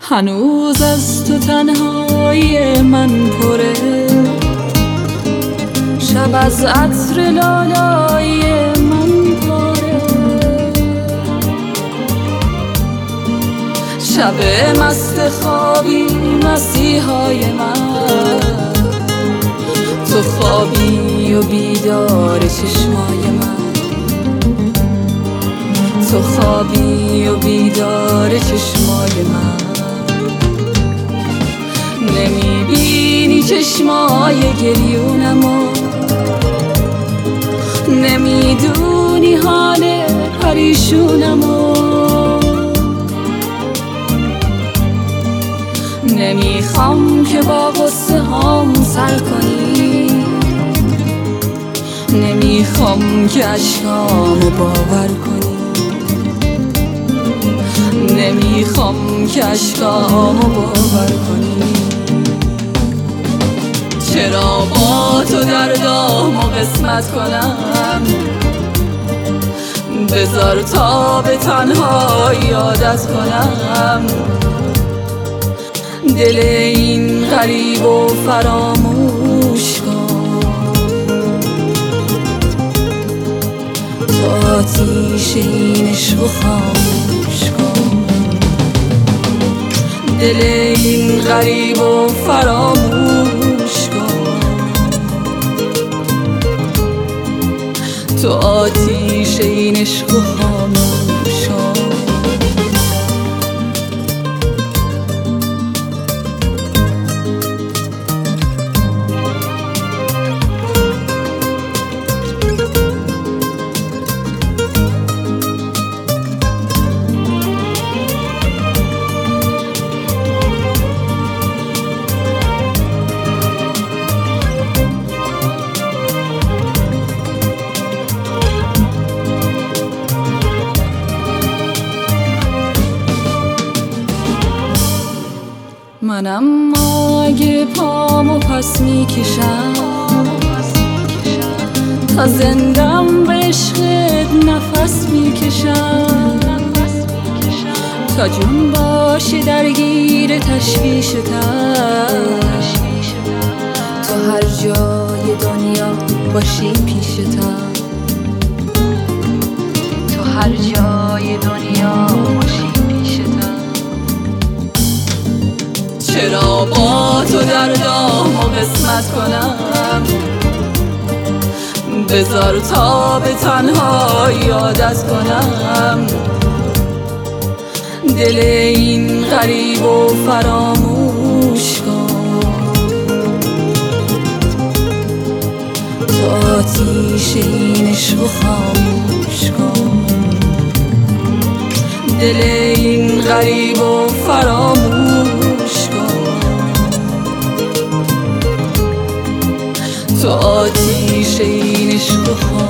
هنوز از تو تنهایی من پره، شب از عطر لالایی من پاره، شب مست خوابی مسیحای من، تو خوابی و بیدار چشمای من، تو خوابی و بیدار چشمای من. نمیبینی چشمای گریونمو، نمیدونی حال پریشونمو، نمیخوام که با غصه هام سر کنی، نمیخوام که اشکامو باور کنی، نمیخوام که اشکامو باور کنی. چرا با تو دردامو قسمت کنم، بذار تا به تنهایی عادت کنم، دل این غریب و فراموش کن، تو آتیش این عشق و خاموش کن، دل این غریب و فراموش کن، تو آتیش این عشق و خاموش کن. منم اگه پامو پس میکشم، تا زندم به عشقت نفس میکشم، تا جون باشه درگیر تشویشتم، تو هر جای دنیا باشی پیشتم، تو هر جای دنیا باشی پیشتم. چرا با تو دردامو قسمت کنم، بذار تا به تنهایی عادت کنم، دل این غریب و فراموش کن، تو آتیش این عشق و خاموش کن، دل این غریب و فراموش کن، تو آتیش این عشق و خاموش کن.